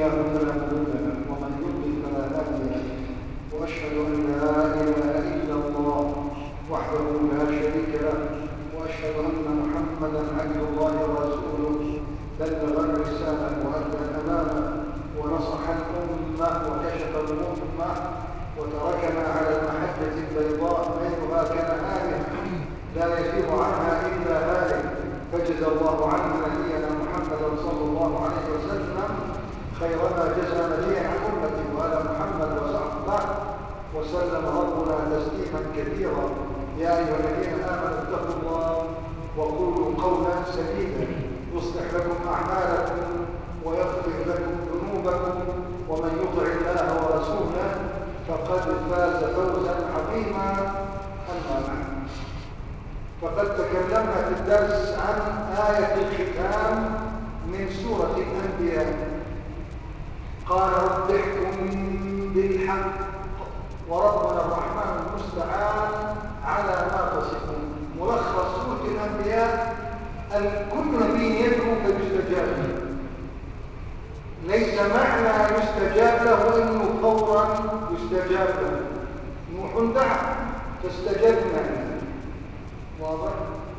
الله فلا مضل له ومن يضلل فلا هادي له واشهد ان لا اله الا الله وحده لا شريك له واشهد ان محمدا عبد الله ورسوله بلغ الرساله وادى الامانه ونصح الامه وكشف الامه وتركنا على المحجه البيضاء ليلها كنهارها لا يزيغ عنها الا هالك فجزى الله عنا نبينا محمدا صلى الله عليه وسلم خير ما جزى نبيا عن امته وعلى محمد وصحبه وسلم ربنا تسليما كثيرا. يا ايها الذين امنوا اتقوا الله وقولوا قولا سديدا يصلح لكم اعمالكم ويغفر لكم ذنوبكم ومن يطع الله ورسوله فقد فاز فوزا عظيما. اما بعد، فقد تكلمنا في الدرس عن آية الختام من سورة الأنبياء. قال رب احكم بالحق وربنا الرحمن المستعان على ما تصفون. ملخص سورة الأنبياء: كل نبي يدعو فيستجاب له. ليس معنى يستجاب له انه فورا يستجاب له. نوح دعا فاستجبنا له، واضح؟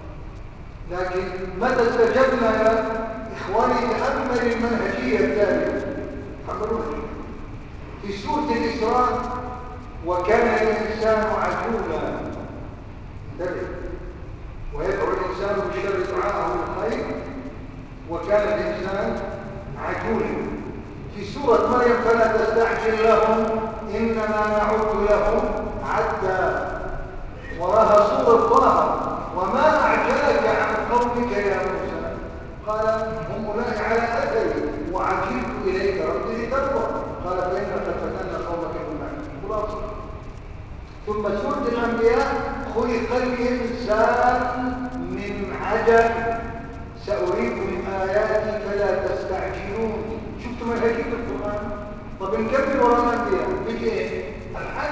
لكن متى استجبنا يا اخواني؟ تامل المنهجيه التاليه، حضروها في سوره الاسراء: وكان الانسان عجولا. انتبه، ويدعو الانسان بالشر دعاءه بالخير وكان الانسان عجولا. في سوره مريم: فلا تستعجل لهم انما نعد لهم عدا. وراها سوره طه: وما اعجلك عن قومك يا موسى؟ قال: هم اولئك على اثري وعجلت اليك ربي لترضى. قال: فانك فتنا قومك من بعد. خلاصه. ثم سوره الانبياء: خلق الانسان من عجل سأريكم آياتي فلا تستعجلون. شفتوا منهجية القرآن؟ طب نكمل وراء الأنبياء بيجي إيه؟ الحج: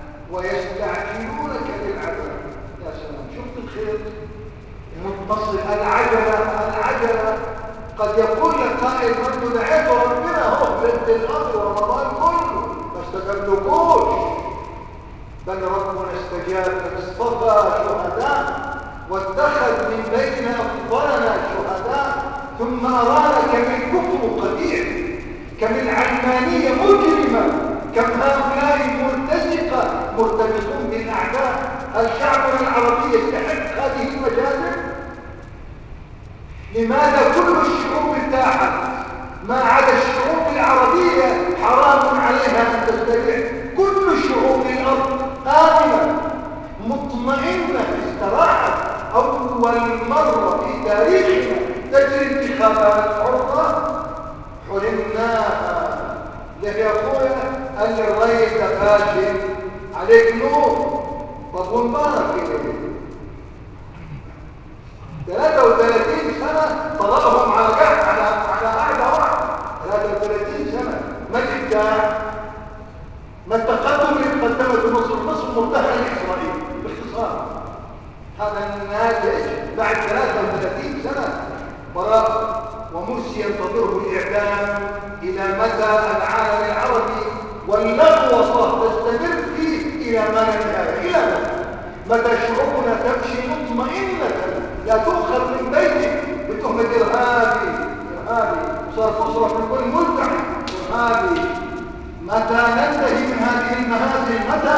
ويستعجلونك بالعذاب. يا سلام، شفت الخير المتصل. العجلة قد يقول لك قائل: من دعيت ربنا هو بنت الأرض ورمضان كله ما استجابلكوش، بل ربنا استجاب فاصطفى شهداء واتخذ من بين أفضلنا شهداء ثم أرانا كم الكفر قدير، كم العلمانية مجرمة، كم هؤلاء مرتزقة مرتبطون بالأعداء. هل شعبنا العربي يستحق هذه المجازر؟ لماذا كل الشعوب ارتاحت ما عدا الشعوب العربية حرام عليها أن تستريح؟ كل شعوب الأرض آمنة مطمئنة استراحت. أول مرة في تاريخنا تجري انتخابات حرة حرمناها. ليه يا أخويا؟ قال لي الرئيس ده فاشل عليك نور. طب ومبارك إيه؟ 33 سنة طلبهم على قاعدة واحدة. 33 سنة ما تبدأ، ما التقدم اللي قدمته مصر مرتهنة لإسرائيل باختصار. هذا الناتج بعد 33 سنة براءة، ومرسي ينتظره الإعلام. إلى متى العالم العربي واللغوصة تستمر فيه؟ إلى ما ننتهي؟ إلى متى شعوبنا تمشي مطمئنة لا تؤخذ من بيتك بتهمة إرهابي وصار تصرف من كل ملتحي إرهابي؟ متى ننتهي من هذه المهازل؟ متى؟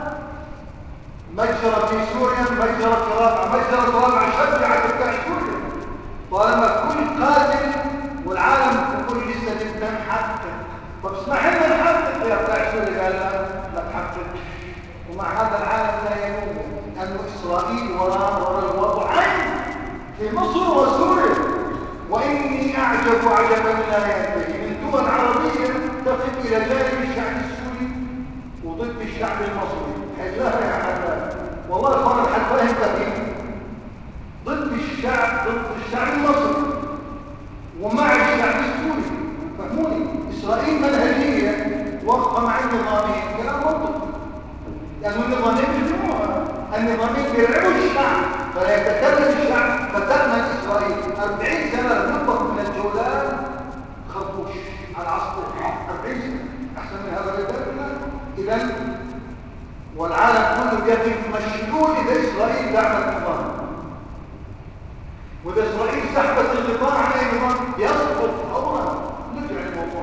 مجزرة في سوريا، مجزرة في رابعة، مجزرة رابعة شجعت بتاع سوريا. طالما كل قاتل والعالم كل لسه جدا حقق. طب اسمح لنا نحقق يا بتاع سوريا. قال لا تحقق. ومع هذا العالم لا ينوم أن إسرائيل وراء الوضعين في مصر وسوريا. وإني أعجب عجبا لا ينتهي من دول عربية تقف إلى جانب الشعب السوري وضد الشعب المصري. حلها يا حلال والله اخوانا الحلفاهم كثير ضد الشعب المصري ومع الشعب السوري. فهموني، إسرائيل منهجية واقفة مع النظامين. كلام منطقي، لأنه النظامين بيجمعوها. النظامين بيرعبوا الشعب فلا يتكلم الشعب. فتأمن إسرائيل 40 سنة نطبق من الجولان خرطوش على العصر يقف مشلول إذا إسرائيل دعمت نظام، وإذا إسرائيل سحبت الغطاء عن أي نظام يسقط فورا. نرجع للموضوع.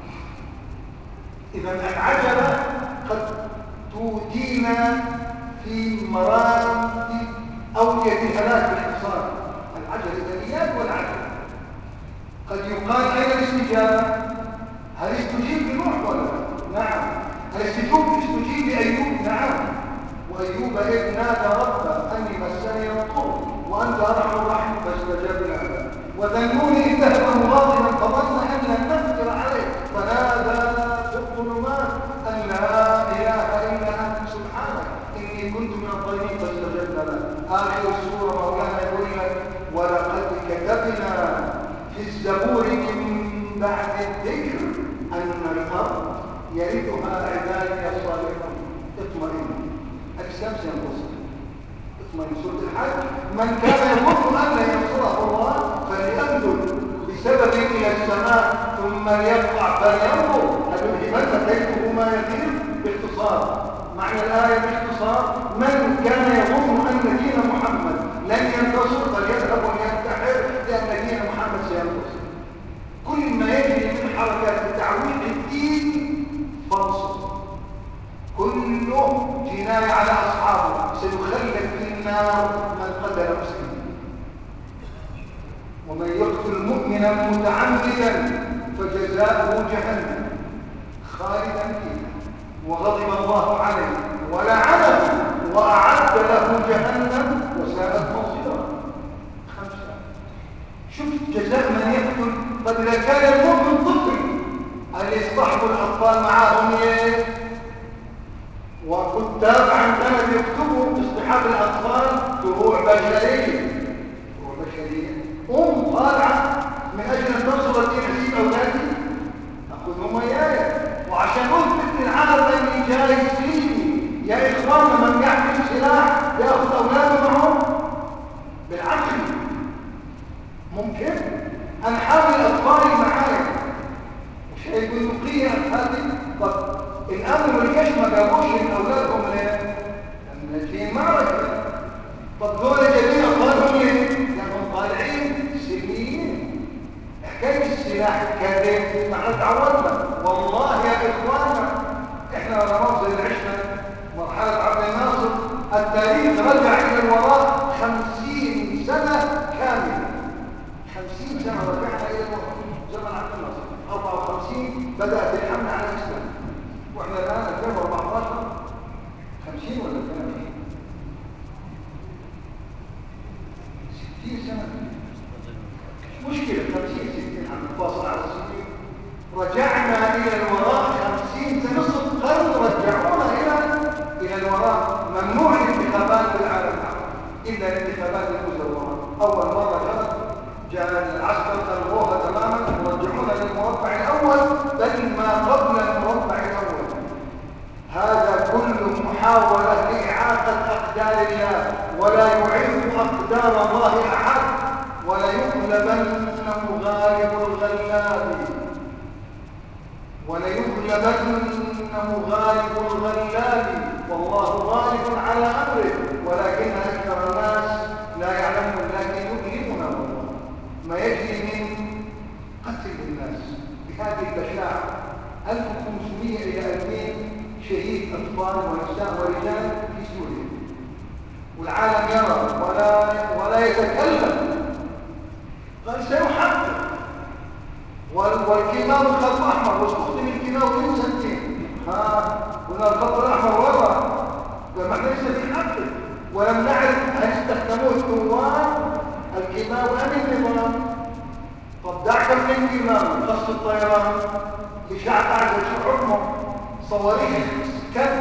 إذا العجلة قد تودينا في مرام أو يدهلات باختصار. العجلة الإياب والعجلة. قد يقال أين الاستجابة؟ هل استجيب لنوح ولا لا؟ نعم. هل استجيب لأيوب؟ نعم. وأيوب إذ نادى ربه أني مسني الضر وأنت أرحم الراحمين فاستجبنا له. وذنون إذ ذهب مغاضبا فظن أن لن نقدر عليه فنادى في الظلمات أن لا إله إلا أنت سبحانك إني كنت من الظالمين فاستجبنا له. آخر السورة مولانا يقول لك ولقد كتبنا في الزبور من بعد الذكر أن الأرض يرثها عبادي الصالحون. اطمئن. الإسلام سينتصر. اطمئن. سورة الحج من كان يظن أن ينصره الله فلينظر بسبب إلى السماء ثم ليقطع فلينظر هل يذهبن كيفه ما يطير. باختصار معنى الآية باختصار من كان يظن أن دين محمد لن ينتصر فليذهب وينتحر لأن دين محمد سينتصر. كل ما يجري من حركات تعويض الدين فرصه كله جناية على أصحابه. سيخلد في النار من قتل مسلما. ومن يقتل مؤمنا متعمدا فجزاؤه جهنم خالدا فيها وغضب الله عليه ولعنه وأعد له جهنم وساءت مصيرا. 5. شفت جزاء من يقتل. طب إذا كان المؤمن طفل اللي يصطحبوا الأطفال معاهم وكتاب عندنا بيكتبوا اصطحاب الأطفال دروع بشرية. دروع بشرية طالعة من أجل أن تنصر الدين حسيب أولادي أخذهم وياي وعشان أثبت للعالم أني جاي سليمي. يا إخواننا من يحمل سلاح يأخذ أولاده معهم بالعقل ممكن. أنا حامل أطفالي معايا مش هيكون نقية هذه. طب الأمن والجيش ما جابوش من أولادهم لأن في معركة. طب دول جايبين أطفالهم لأنهم طالعين سلميين. حكاية السلاح كذب مع تعودنا. والله يا إخواننا إحنا لمصر اللي عشنا مرحلة عبد الناصر التاريخ رجع إلى الوراء 50 سنة كاملة. 50 سنة رجعنا إلى الوراء. زمن عبد الناصر 54 بدأت الحملة على الإسلام واحنا الان 2014 50 ولا 60 سنه مش مشكله. 50 60 عم نتواصل على السنين. رجعنا الى الوراء 50 سنه. نصف قرن رجعونا الى الوراء. ممنوع الانتخابات في العالم الا الانتخابات المزورة. اول مره جاء العسكر الغوها تماما ورجعونا للمربع الاول بل ما قبل المربع الاول. هذا كله محاولة لإعاقة أقدار الله ولا يعيق أقدار الله أحد. ولا يغلبن غالب الغلاب والله غالب على أمره ولكن أكثر الناس لا يعلمون. لكن يؤلمنا والله ما يجري من قتل الناس بهذه البشاعة. 1500 إلى 2000 شهيد أطفال ونساء ورجال في سوريا والعالم يرى ولا يتكلم. قال سيحقق. والكيماوي الخط الأحمر واستخدم الكيماوي من سنتين. قلنا الخط الأحمر وضع لما احنا لسه في حقه ولم نعرف هل استخدموه الثوار الكيماوي أم النظام. طب دعك من الكيماوي قصف الطيران لشعب أعزل شو حكمه؟ صواريخ كذب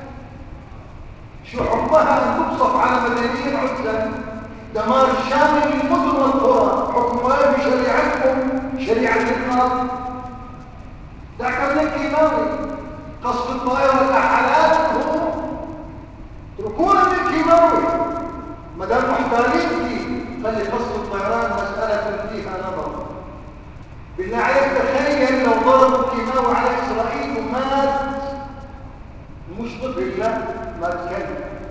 شو حكمها أن تقصف على مدنيين عزلا. دمار شامل للمدن والقرى. حكمها بشريعتكم شريعة النار. دعك من الكيماوي قصف الطائرة الأحلام هو تركونا من الكيماوي ما دام محتالين فيه. خلي قصف الطيران مسألة فيها نظر. بالله عليك تخيل لو ضربوا الكيماوي على إسرائيل ومات مش ضد الله ما تكلم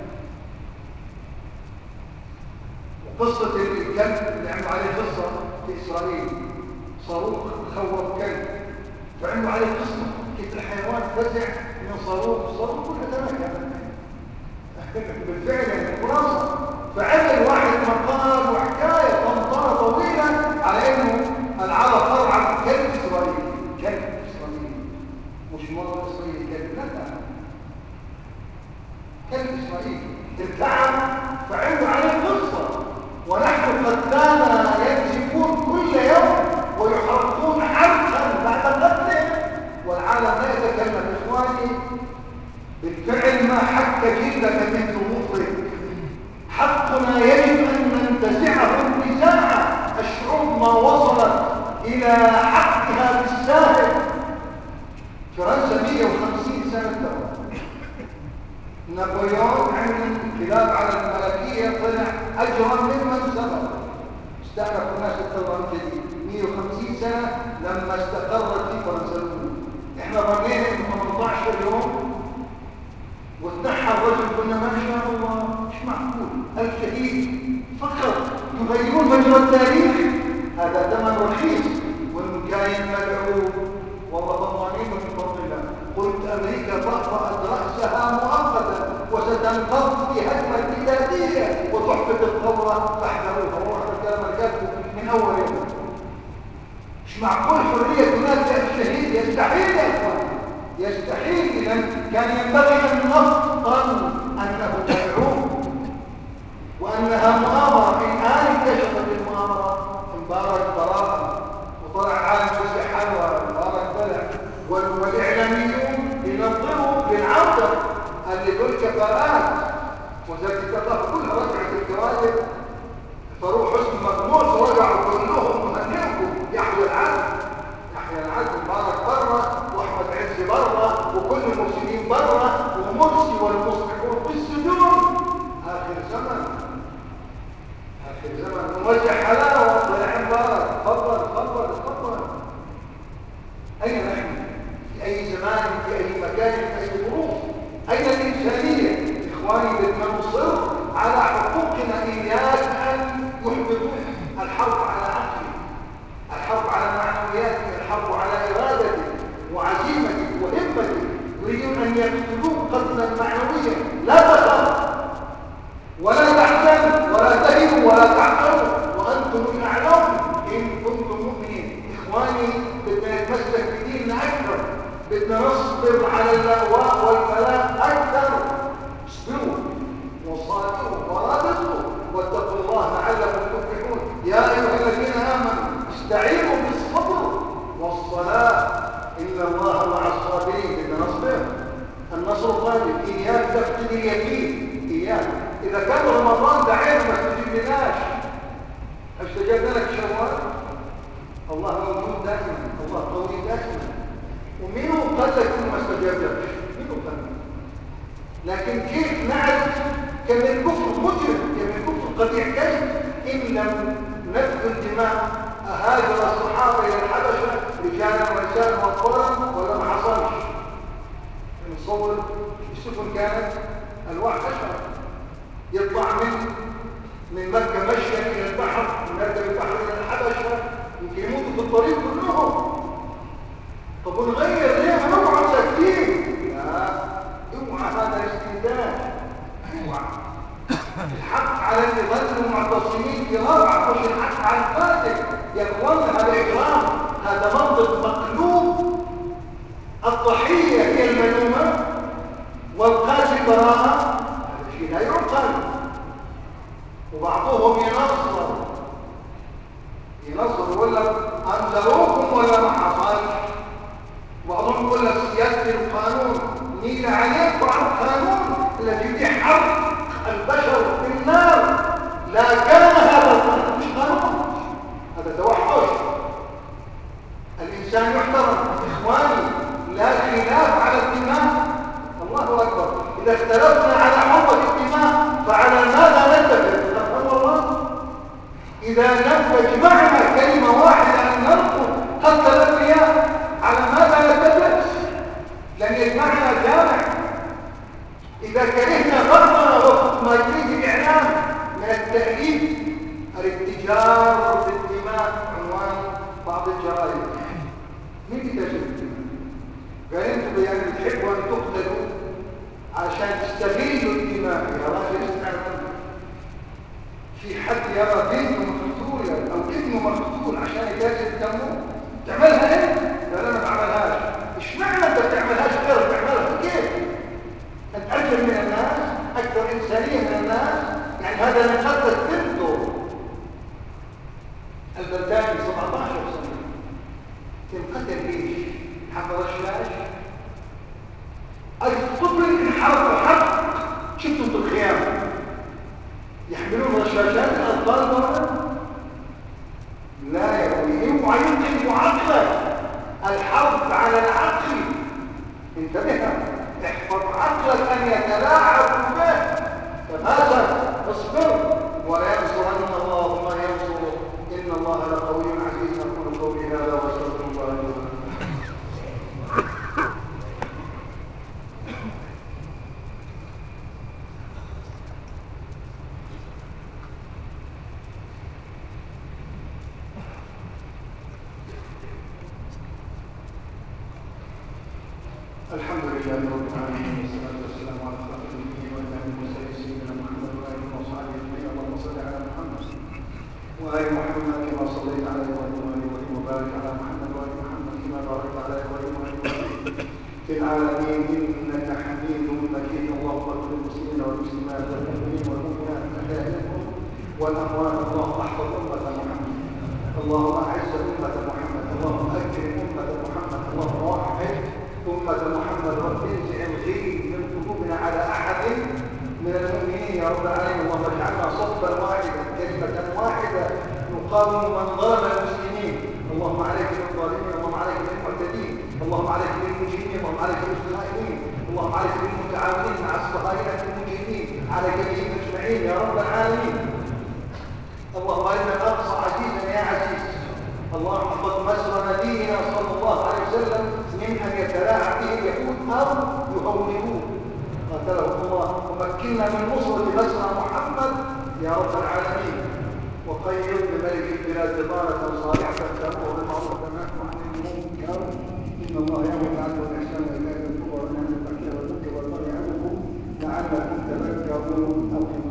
صاروخ خوف كلب فعنده عليه قسمه كيف الحيوان فزع من صاروخ كله تمام بالفعل يعني خلاصة فعمل واحد مقال وحكاية طنطرة طويلة على انه العرب طلع كلب اسرائيلي مش مرة اسرائيلي كلب لا كلب اسرائيلي التعب فعنده عليه قصة ونحن قتلانا يكذبون كل يوم ويحرقون حرقا بعد قتله والعالم لا يتكلم اخواني بالفعل ما حك جلدك مثل مطرق حقنا يجب ان ننتزعه انتزاعا الشعوب ما وصلت الى حقها بالساهل فرنسا 150 سنه ترى نابليون عمل انقلاب على الملكيه طلع اجرا ممن سبق استأنف الناس الثوره من جديد 150 سنه لما استقرت في فرنسا احنا ظنينا انه 18 يوم وتنحى الرجل قلنا ما شاء الله مش معقول الشهيد فقط يغيرون مجرى التاريخ هذا ثمن رخيص والمكاين مدعو والله ضمانين من فضل الله قلت امريكا طأطأت رأسها مؤقتا وستنقض في هجمة ارتدادية وتحبط الثورة فاحذروها وحدة كلام الكاتب من اول يوم مش معقول حرية هناك الشهيد يستحيل يا اخوان يستحيل إذن كان ينبغي أن نفطن أنه مدعوم وأنها مؤامرة الآن اكتشفت المؤامرة مبارك براءة وطلع عالم الصحة ومبارك طلع والإعلاميون ينظروا بالعودة اللي دول كفاءات وزارة الثقافة كلها رجعت الجوائز فروح حسن مجموع ورجعوا كلهم مهنئكم يحيى العدل مبارك برا واحمد عز برا وكل المسلمين برا ومرسي والمصلحون في السجون اخر زمن نوزع حلاوه طلع مبارك تفضل اين نحن في اي زمان في اي مكان في اي ظروف اين الانسانيه اخواني بدنا نصر على حقوقنا اياك ان يحبطوا الحرب على عقلي الحرب على معنوياتك الحرب على ارادتك وعزيمتك وهمتك يريدون ان يقتلوك قتلا معنويا لا تخاف ولا تحزن ولا تهنوا ولا تحزنوا وانتم الاعلون ان كنتم مؤمنين اخواني بدنا نتمسك بديننا اكثر بدنا نصبر على اللأواء والبلاء اكثر اصبروا وصابروا ورابطوا واتقوا الله لعلكم تفلحون يا ايها الذين امنوا استعينوا بالصبر والصلاه ان الله مع الصابرين بدنا نصبر النصر قادم اياك تفقد اليقين اياك اذا كان رمضان دعينا ما استجبناش استجبنا لك شوال الله موجود دائما الله قوي دائما ومنه قد يكون ما استجابلكش منه قد لكن كيف نعرف كم الكفر مجرم كم الكفر قد يحتاج ان لم نبذل دماء هاجر الصحابه الى الحبشه رجالا ونساء واطفالا ولا ما حصلش نصور السفن كانت الواح اشهر يطلع من مكه مشيا الى البحر من مركب البحر الى الحبشه يمكن يموتوا في الطريق كلهم طب ونغير ليه ما نقعد ساكتين لا اوعى هذا استهداف اوعى الحق على اللي ظلوا معتصمين في رابعه مش الحق على الفاسد يا اخوانا هذا اجرام هذا منطق مقلوب الضحيه هي الملومه والقاتل براءه هذا شيء لا يعقل وبعضهم ينصر يقول لك انذروكم ولا ما حصلش بعضهم يقول لك سياده القانون نيل عليكم على القانون الذي بيحرق البشر في النار لا كان هذا القانون مش قانون هذا توحش الانسان يحترم اخواني لا خلاف على الدماء الله اكبر اذا اختلفنا على حرمه الدماء فعلى ماذا نتفق نفهم الله اذا لم تجمعنا كلمه واحده ان نرفض قتل الانبياء على ماذا نتفق لن يجمعنا جامع اذا كرهنا غربنا وفق ما يريد الاعلام من التأليف الاتجار بالدماء عنوان بعض الجرائم كاسب تموت تعملها انت؟ لا ما تعملهاش. اشمعنى انت بتعملهاش غيرك بتعملها؟ كيف؟ انت اجل من الناس، اكثر انسانيه من الناس، يعني هذا من قدر بنته البلداني 17 سنه تنقتل ليش؟ حفر الشاش الطفل انحرق حق. شفتوا في الخيام يحملون رشاشات الاطفال دول؟ لا يا ابني اوعى ينقذوا عقلك. الحرب على العقل، انتبه احفظ عقلك ان يتلاعب به. فماذا؟ اصبر ولا ينصرن الله ما ينصر ان الله لقوي عزيز. اقول قولي هذا واستغفر الله لي ولكم. الحمد لله رب العالمين والصلاه والسلام على خاتم النبيين وامام المرسلين سيدنا محمد واله وصحبه اجمعين. اللهم صل على محمد وال محمد كما صليت على ابراهيم وال ابراهيم وبارك على محمد وال محمد كما باركت على ابراهيم وال ابراهيم في العالمين انك حميد مجيد. اللهم اغفر للمسلمين والمسلمات والمؤمنين والمؤمنات احياء والاموات. اللهم احفظ امه محمد، اللهم اعز امه محمد، اللهم اكرم امه محمد، اللهم وحد أمة محمد. رب انزع الغيب من قلوبنا على أحد من المؤمنين يا رب العالمين. اللهم اجعلنا صفا واحدا كلمة واحدة نقاوم من ظلم المسلمين. اللهم عليك بالظالمين، اللهم عليك بالمعتدين، اللهم عليك بالمجرمين، اللهم عليك بالخائنين، اللهم عليك بالمتعاونين مع الصهاينة المجرمين، عليك بهم أجمعين يا رب العالمين. اللهم إنا الأقصى عزيزا يا عزيز. اللهم احفظ مسر نبينا صلى الله عليه وسلم من أن يتلاعب به اليهود أو يهونوه قاتله الله. ومكننا من نصرة مسر محمد يا رب العالمين. وخير بملك البلاد بطانة صالحة تأمر بالمعروف وتنهى عن المنكر. إن الله يأمر بالعدل والإحسان وإيتاء ذي القربى وينهى عن الفحشاء والمنكر والبغي يعظكم لعلكم تذكرون.